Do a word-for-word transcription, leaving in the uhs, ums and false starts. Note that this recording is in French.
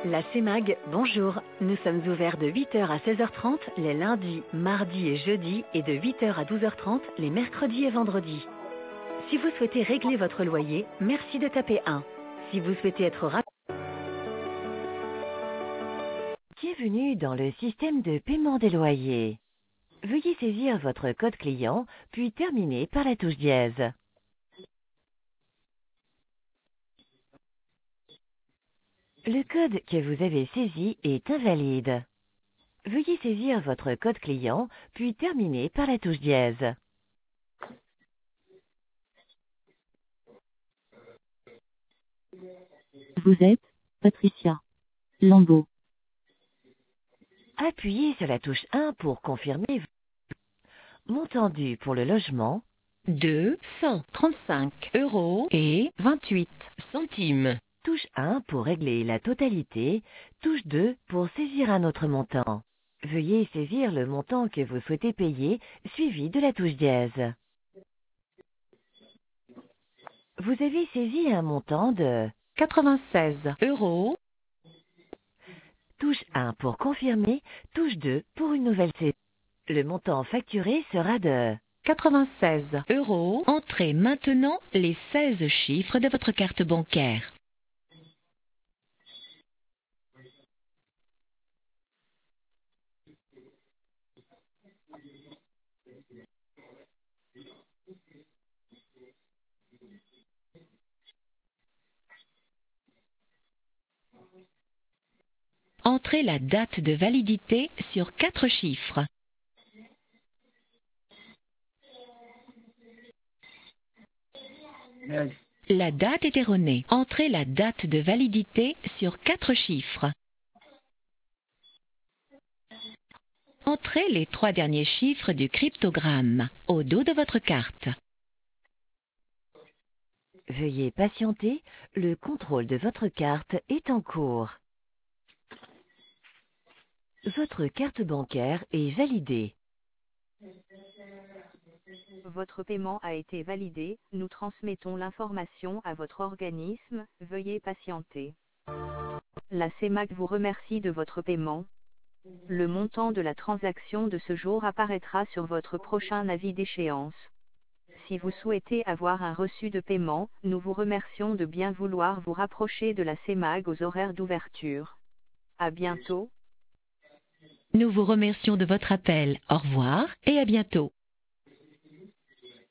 La CEMAG, bonjour. Nous sommes ouverts de huit heures à seize heures trente les lundis, mardis et jeudis et de huit heures à douze heures trente les mercredis et vendredis. Si vous souhaitez régler votre loyer, merci de taper un. Si vous souhaitez être rapide... Bienvenue dans le système de paiement des loyers. Veuillez saisir votre code client, puis terminer par la touche dièse. Le code que vous avez saisi est invalide. Veuillez saisir votre code client, puis terminer par la touche dièse. Vous êtes Patricia Lambeau. Appuyez sur la touche un pour confirmer. Montant dû pour le logement, deux cent trente-cinq euros et vingt-huit centimes. Touche un pour régler la totalité, touche deux pour saisir un autre montant. Veuillez saisir le montant que vous souhaitez payer, suivi de la touche dièse. Vous avez saisi un montant de quatre-vingt-seize euros. Touche un pour confirmer, touche deux pour une nouvelle saisie. Le montant facturé sera de quatre-vingt-seize euros. Entrez maintenant les seize chiffres de votre carte bancaire. Entrez la date de validité sur quatre chiffres. La date est erronée. Entrez la date de validité sur quatre chiffres. Entrez les trois derniers chiffres du cryptogramme au dos de votre carte. Veuillez patienter, le contrôle de votre carte est en cours. Votre carte bancaire est validée. Votre paiement a été validé, nous transmettons l'information à votre organisme, veuillez patienter. La CEMAG vous remercie de votre paiement. Le montant de la transaction de ce jour apparaîtra sur votre prochain avis d'échéance. Si vous souhaitez avoir un reçu de paiement, nous vous remercions de bien vouloir vous rapprocher de la CEMAG aux horaires d'ouverture. À bientôt. Nous vous remercions de votre appel. Au revoir et à bientôt.